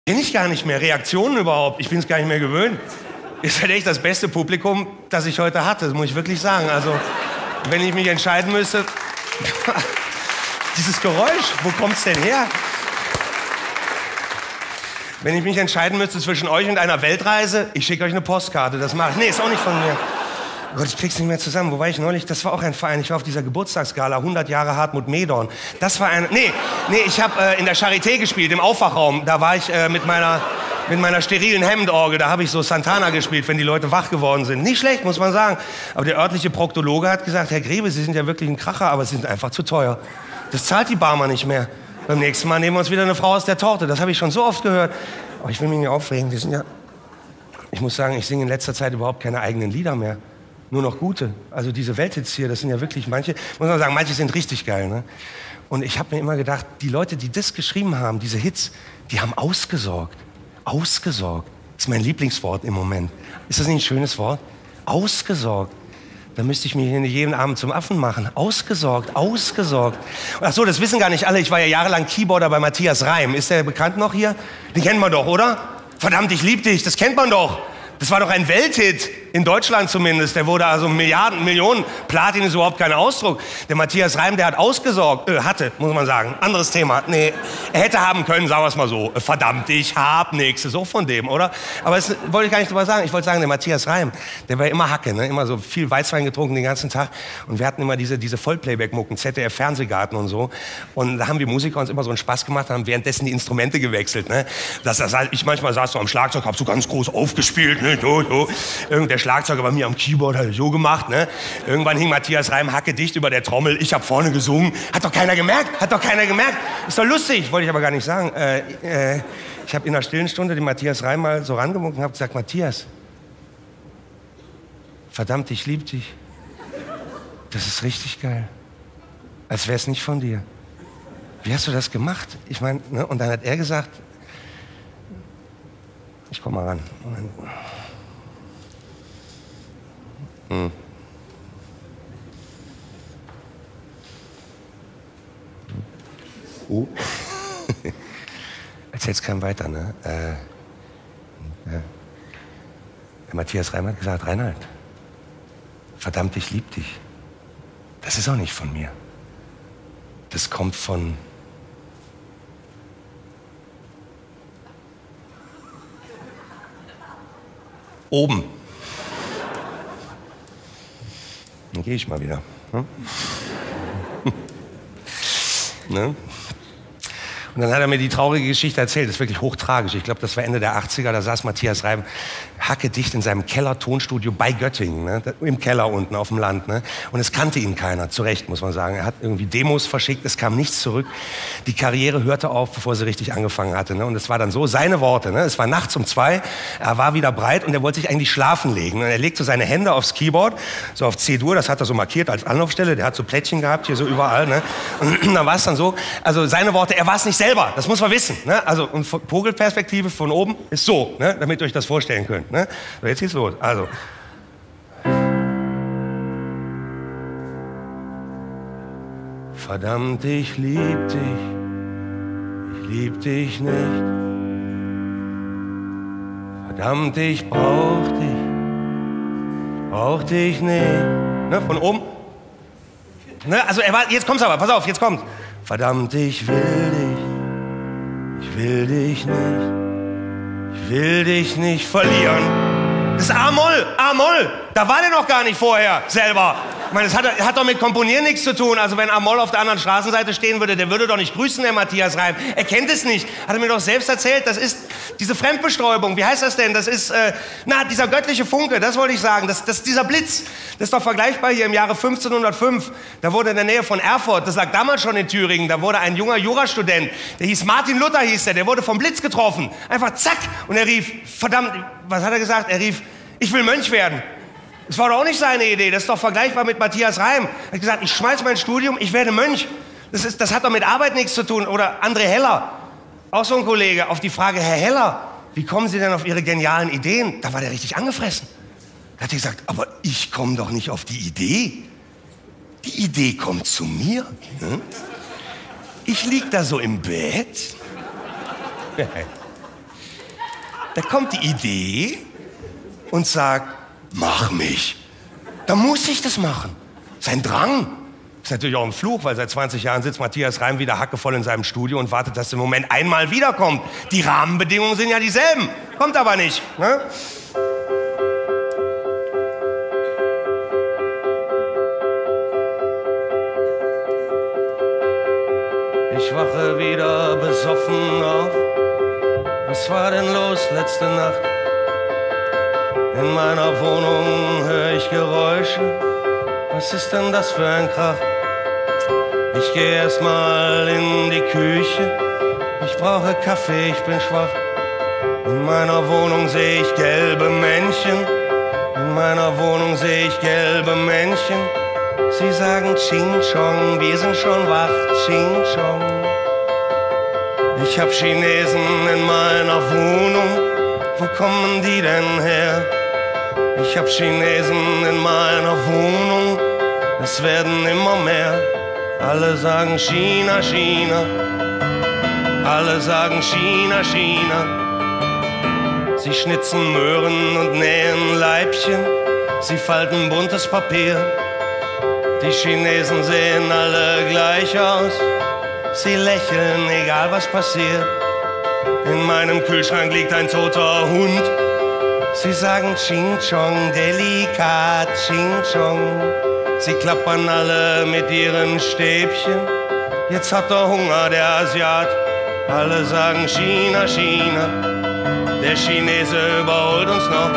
Kenne ich gar nicht mehr. Reaktionen überhaupt. Ich bin es gar nicht mehr gewöhnt. Ist halt echt das beste Publikum, das ich heute hatte, das muss ich wirklich sagen. Also, wenn ich mich entscheiden müsste... Dieses Geräusch, wo kommt's denn her? Wenn ich mich entscheiden müsste zwischen euch und einer Weltreise, ich schicke euch eine Postkarte, das mache ich. Nee, ist auch nicht von mir. Gott, ich krieg's nicht mehr zusammen. Wo war ich neulich? Das war auch ein Verein. Ich war auf dieser Geburtstagsgala, 100 Jahre Hartmut Medorn. Das war ein... Nee, ich habe in der Charité gespielt, im Aufwachraum. Da war ich mit meiner sterilen Hemdorgel, da habe ich so Santana gespielt, wenn die Leute wach geworden sind. Nicht schlecht, muss man sagen. Aber der örtliche Proktologe hat gesagt, Herr Grebe, Sie sind ja wirklich ein Kracher, aber Sie sind einfach zu teuer. Das zahlt die Barmer nicht mehr. Beim nächsten Mal nehmen wir uns wieder eine Frau aus der Torte. Das habe ich schon so oft gehört. Aber ich will mich nicht aufregen. Wir sind ja... Ich muss sagen, ich singe in letzter Zeit überhaupt keine eigenen Lieder mehr. Nur noch gute. Also diese Welthits hier, das sind ja wirklich manche... Muss man sagen, manche sind richtig geil, ne? Und ich habe mir immer gedacht, die Leute, die das geschrieben haben, diese Hits, die haben ausgesorgt. Ausgesorgt. Das ist mein Lieblingswort im Moment. Ist das nicht ein schönes Wort? Ausgesorgt. Da müsste ich mich hier jeden Abend zum Affen machen. Ausgesorgt, ausgesorgt. Ach so, das wissen gar nicht alle. Ich war ja jahrelang Keyboarder bei Matthias Reim. Ist der bekannt noch hier? Den kennt man doch, oder? Verdammt, ich lieb dich. Das kennt man doch. Das war doch ein Welthit. In Deutschland zumindest. Der wurde also Milliarden, Millionen. Platin ist überhaupt kein Ausdruck. Der Matthias Reim, der hat ausgesorgt. Hatte, muss man sagen. Anderes Thema. Nee, er hätte haben können, sagen wir es mal so. Verdammt, ich hab nichts. So von dem, oder? Aber das wollte ich gar nicht drüber sagen. Ich wollte sagen, der Matthias Reim, der war immer Hacke, ne? Immer so viel Weißwein getrunken den ganzen Tag. Und wir hatten immer diese Vollplayback-Mucken, ZDF-Fernsehgarten und so. Und da haben wir Musiker uns immer so einen Spaß gemacht, haben währenddessen die Instrumente gewechselt, ne? Ich manchmal saß so am Schlagzeug, hab so ganz groß aufgespielt, ne? Der Schlagzeuger bei mir am Keyboard hat so gemacht, ne? Irgendwann hing Matthias Reim hacke dicht über der Trommel. Ich habe vorne gesungen. Hat doch keiner gemerkt. Ist doch lustig. Wollte ich aber gar nicht sagen. Ich habe in einer stillen Stunde den Matthias Reim mal so rangewunken und habe gesagt, Matthias, verdammt, ich lieb dich. Das ist richtig geil. Als wär's nicht von dir. Wie hast du das gemacht? Ich meine, ne? Und dann hat er gesagt, ich komm mal ran. Moment. Erzähl's keinem weiter, ne? Der Matthias Reim hat gesagt, Reinhard, verdammt, ich lieb dich. Das ist auch nicht von mir. Das kommt von... oben. Dann gehe ich mal wieder. Hm? Ne? Und dann hat er mir die traurige Geschichte erzählt. Das ist wirklich hochtragisch. Ich glaube, das war Ende der 80er. Da saß Matthias Reim hackedicht in seinem Keller-Tonstudio bei Göttingen. Ne? Im Keller unten auf dem Land. Ne? Und es kannte ihn keiner. Zu Recht, muss man sagen. Er hat irgendwie Demos verschickt. Es kam nichts zurück. Die Karriere hörte auf, bevor sie richtig angefangen hatte. Ne? Und es war dann so, seine Worte. Ne? Es war nachts um 2. Er war wieder breit und er wollte sich eigentlich schlafen legen. Und er legt so seine Hände aufs Keyboard, so auf C-Dur. Das hat er so markiert als Anlaufstelle. Der hat so Plättchen gehabt, hier so überall. Ne? Und dann war es dann so, also seine Worte, er war es nicht selber. Das muss man wissen. Ne? Also und Vogelperspektive von oben ist so, ne? Damit ihr euch das vorstellen könnt. Ne? So, jetzt geht's los. Also. Verdammt, ich lieb dich. Ich lieb dich nicht. Verdammt, ich brauch dich. Brauch dich nicht. Ne? Von oben. Ne? Also jetzt kommt's aber. Pass auf, jetzt kommt. Verdammt, ich will dich. Ich will dich nicht. Ich will dich nicht verlieren. Das ist A-Moll, A-Moll. Da war der noch gar nicht vorher selber. Ich meine, das hat doch mit Komponieren nichts zu tun. Also wenn A-Moll auf der anderen Straßenseite stehen würde, der würde doch nicht grüßen, der Matthias Reim. Er kennt es nicht. Hat er mir doch selbst erzählt. Das ist diese Fremdbestäubung. Wie heißt das denn? Das ist, dieser göttliche Funke, das wollte ich sagen. Dieser Blitz, das ist doch vergleichbar hier im Jahre 1505. Da wurde in der Nähe von Erfurt, das lag damals schon in Thüringen, da wurde ein junger Jurastudent, der hieß Martin Luther, der wurde vom Blitz getroffen. Einfach zack. Und er rief, verdammt, was hat er gesagt? Er rief, ich will Mönch werden. Das war doch auch nicht seine Idee. Das ist doch vergleichbar mit Matthias Reim. Er hat gesagt, ich schmeiß mein Studium, ich werde Mönch. Das hat doch mit Arbeit nichts zu tun. Oder André Heller, auch so ein Kollege, auf die Frage, Herr Heller, wie kommen Sie denn auf Ihre genialen Ideen? Da war der richtig angefressen. Da hat er gesagt, aber ich komme doch nicht auf die Idee. Die Idee kommt zu mir. Ich lieg da so im Bett. Da kommt die Idee und sagt, mach mich. Da muss ich das machen. Sein Drang. Ist natürlich auch ein Fluch, weil seit 20 Jahren sitzt Matthias Reim wieder hackevoll in seinem Studio und wartet, dass der Moment einmal wiederkommt. Die Rahmenbedingungen sind ja dieselben. Kommt aber nicht. Ne? Ich wache wieder besoffen auf. Was war denn los letzte Nacht? In meiner Wohnung höre ich Geräusche. Was ist denn das für ein Krach? Ich gehe erst mal in die Küche. Ich brauche Kaffee, ich bin schwach. In meiner Wohnung sehe ich gelbe Männchen. In meiner Wohnung sehe ich gelbe Männchen. Sie sagen Ching Chong, wir sind schon wach, Ching Chong. Ich hab Chinesen in meiner Wohnung. Wo kommen die denn her? Ich hab Chinesen in meiner Wohnung. Es werden immer mehr. Alle sagen China, China. Alle sagen China, China. Sie schnitzen Möhren und nähen Leibchen. Sie falten buntes Papier. Die Chinesen sehen alle gleich aus. Sie lächeln, egal was passiert. In meinem Kühlschrank liegt ein toter Hund. Sie sagen Ching Chong, delikat, Ching Chong. Sie klappern alle mit ihren Stäbchen. Jetzt hat er Hunger, der Asiat. Alle sagen China, China. Der Chinese überholt uns noch.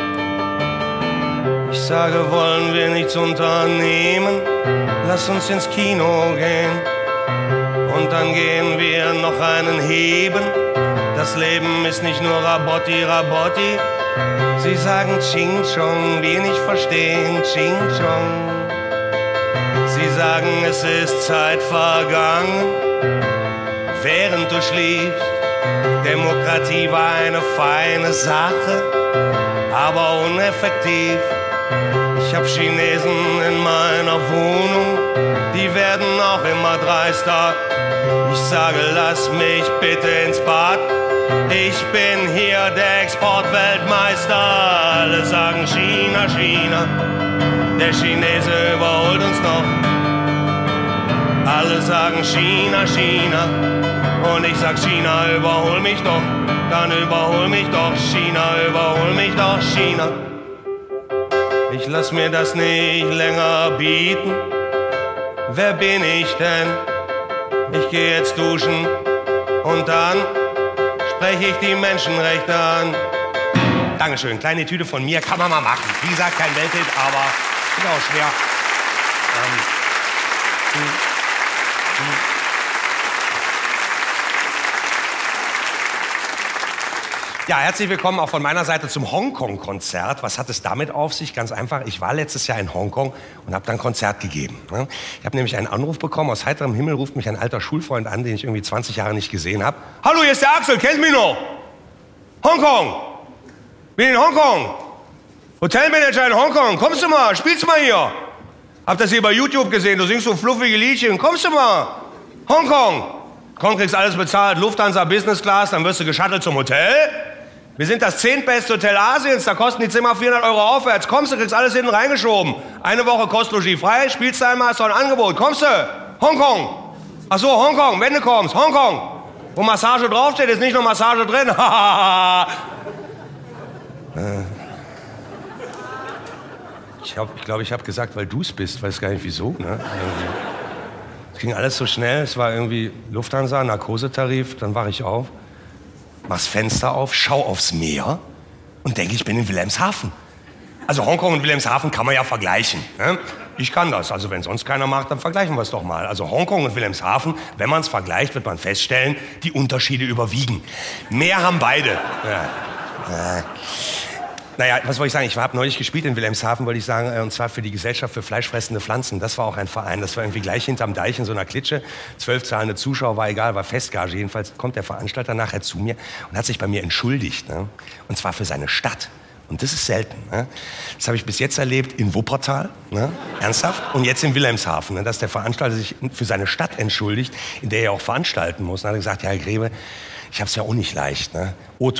Ich sage, wollen wir nichts unternehmen? Lass uns ins Kino gehen. Und dann gehen wir noch einen heben. Das Leben ist nicht nur Rabotti, Rabotti. Sie sagen Ching Chong, wir nicht verstehen, Ching Chong. Sie sagen, es ist Zeit vergangen, während du schliefst. Demokratie war eine feine Sache, aber uneffektiv. Ich hab Chinesen in meiner Wohnung, die werden auch immer dreister. Ich sage, lass mich bitte ins Bad. Ich bin hier der Exportweltmeister. Alle sagen China, China. Der Chinese überholt uns noch. Alle sagen China, China. Und ich sag China, überhol mich doch. Dann überhol mich doch, China, überhol mich doch, China. Ich lass mir das nicht länger bieten. Wer bin ich denn? Ich geh jetzt duschen und dann spreche ich die Menschenrechte an. Dankeschön, kleine Tüte von mir, kann man mal machen. Wie gesagt, kein Welthit, aber ist auch schwer. Ja, herzlich willkommen auch von meiner Seite zum Hongkong-Konzert. Was hat es damit auf sich? Ganz einfach, ich war letztes Jahr in Hongkong und habe dann ein Konzert gegeben. Ich habe nämlich einen Anruf bekommen, aus heiterem Himmel ruft mich ein alter Schulfreund an, den ich irgendwie 20 Jahre nicht gesehen habe. Hallo, hier ist der Axel, kennst mich noch? Hongkong! Bin in Hongkong! Hotelmanager in Hongkong, kommst du mal, spielst mal hier! Hab das hier bei YouTube gesehen, du singst so fluffige Liedchen, kommst du mal? Hongkong! Komm, kriegst alles bezahlt, Lufthansa Business Class, dann wirst du geschattelt zum Hotel. Wir sind das 10. beste Hotel Asiens, da kosten die Zimmer 400 € aufwärts. Kommst du, kriegst alles hinten reingeschoben. Eine Woche Kostlogie frei, spielst einmal, hast du ein Angebot. Kommst du? Hongkong. Ach so, Hongkong, wenn du kommst, Hongkong. Wo Massage draufsteht, ist nicht nur Massage drin. Ich glaube, ich habe gesagt, weil du es bist, weiß gar nicht wieso. Ne? Es ging alles so schnell, es war irgendwie Lufthansa, Narkosetarif, dann wache ich auf. Mach's Fenster auf, schau aufs Meer und denke, ich bin in Wilhelmshaven. Also Hongkong und Wilhelmshaven kann man ja vergleichen. Ne? Ich kann das. Also wenn sonst keiner macht, dann vergleichen wir es doch mal. Also Hongkong und Wilhelmshaven, wenn man es vergleicht, wird man feststellen, die Unterschiede überwiegen. Meer haben beide. Ja. Naja, was wollte ich sagen? Ich habe neulich gespielt in Wilhelmshaven, wollte ich sagen, und zwar für die Gesellschaft für fleischfressende Pflanzen. Das war auch ein Verein, das war irgendwie gleich hinterm Deich in so einer Klitsche. 12 zahlende Zuschauer, war egal, war Festgage. Jedenfalls kommt der Veranstalter nachher zu mir und hat sich bei mir entschuldigt. Ne? Und zwar für seine Stadt. Und das ist selten. Ne? Das habe ich bis jetzt erlebt in Wuppertal, ne? Ernsthaft, und jetzt in Wilhelmshaven, ne? Dass der Veranstalter sich für seine Stadt entschuldigt, in der er auch veranstalten muss. Und dann hat er gesagt, ja, Herr Grebe, ich habe es ja auch nicht leicht. Ne?